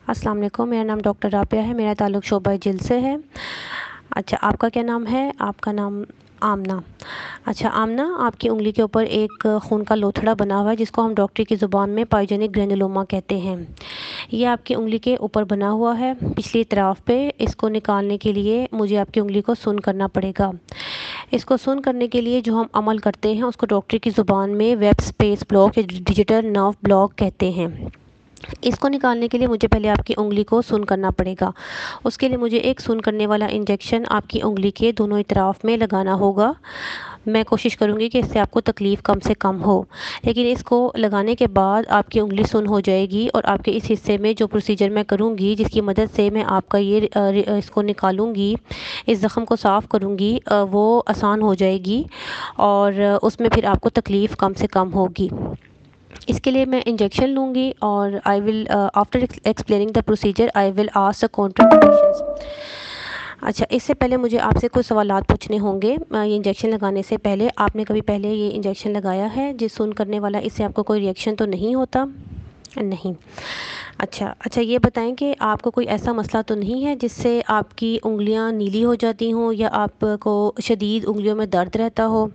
السلام علیکم، میرا نام ڈاکٹر رابعہ ہے، میرا تعلق شعبہ جلد سے ہے۔ اچھا، آپ کا کیا نام ہے؟ آپ کا نام آمنہ۔ اچھا آمنہ، آپ کی انگلی کے اوپر ایک خون کا لوتھڑا بنا ہوا ہے جس کو ہم ڈاکٹری کی زبان میں پائیوجینک گرینولوما کہتے ہیں۔ یہ آپ کی انگلی کے اوپر بنا ہوا ہے پچھلی اطراف پہ۔ اس کو نکالنے کے لیے مجھے آپ کی انگلی کو سن کرنا پڑے گا۔ اس کو سن کرنے کے لیے جو ہم عمل کرتے ہیں اس کو ڈاکٹری کی زبان میں ویب سپیس بلاک یا ڈیجیٹل نرو بلاک کہتے ہیں۔ اس کو نکالنے کے لیے مجھے پہلے آپ کی انگلی کو سن کرنا پڑے گا۔ اس کے لیے مجھے ایک سن کرنے والا انجیکشن آپ کی انگلی کے دونوں اطراف میں لگانا ہوگا۔ میں کوشش کروں گی کہ اس سے آپ کو تکلیف کم سے کم ہو، لیکن اس کو لگانے کے بعد آپ کی انگلی سن ہو جائے گی اور آپ کے اس حصے میں جو پروسیجر میں کروں گی، جس کی مدد سے میں آپ کا اس کو نکالوں گی، اس زخم کو صاف کروں گی، وہ آسان ہو جائے گی اور اس میں پھر آپ کو تکلیف کم سے کم ہوگی۔ اس کے لیے میں انجیکشن لوں گی اور I will after explaining the procedure I will ask the contra. اچھا، اس سے پہلے مجھے آپ سے کچھ سوالات پوچھنے ہوں گے۔ یہ انجیکشن لگانے سے پہلے آپ نے کبھی پہلے یہ انجیکشن لگایا ہے جس سن کرنے والا؟ اس سے آپ کو کوئی ریئیکشن تو نہیں ہوتا؟ نہیں۔ اچھا یہ بتائیں کہ آپ کو کوئی ایسا مسئلہ تو نہیں ہے جس سے آپ کی انگلیاں نیلی ہو جاتی ہوں یا آپ کو شدید انگلیوں میں درد رہتا ہو؟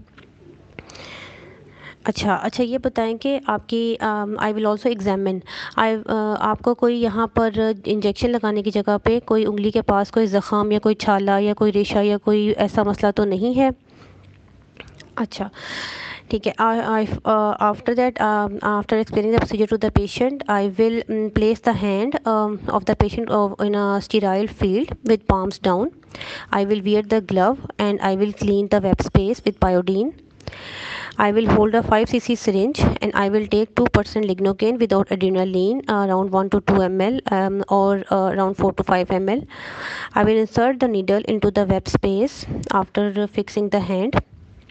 اچھا یہ بتائیں کہ آپ کی آئی ول آلسو ایگزامن، آپ کو کوئی یہاں پر انجیکشن لگانے کی جگہ پہ کوئی انگلی کے پاس کوئی زخم یا کوئی چھالا یا کوئی ریشہ یا کوئی ایسا مسئلہ تو نہیں ہے؟ اچھا ٹھیک ہے۔ After that after explaining the procedure to the patient I will place the hand of the patient in a sterile field with palms down. I will wear the glove and I will clean the web space with iodine. I will hold a 5 cc syringe and I will take 2% lignocaine without adrenaline, around 1 to 2 ml, or around 4 to 5 ml. I will insert the needle into the web space after fixing the hand.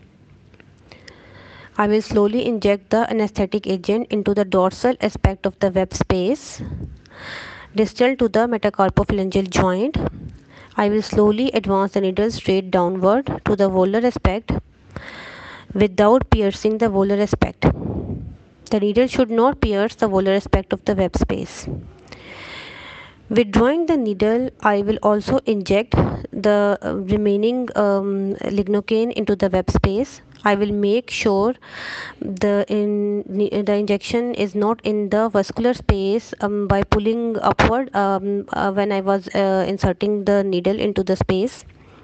I will slowly inject the anesthetic agent into the dorsal aspect of the web space, distal to the metacarpophalangeal joint. I will slowly advance the needle straight downward to the volar aspect without piercing the volar aspect. The needle should not pierce the volar aspect of the web space. Withdrawing the needle, I will also inject the remaining lignocaine into the web space. I will make sure the injection is not in the vascular space by pulling upward when I was inserting the needle into the space.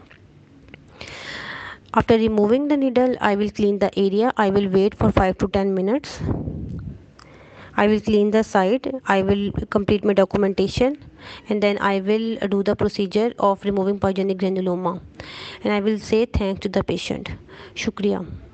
After removing the needle, I will clean the area. I will wait for 5 to 10 minutes. I will clean the site. I will complete my documentation and then I will do the procedure of removing pyogenic granuloma and I will say thanks to the patient. Shukriya.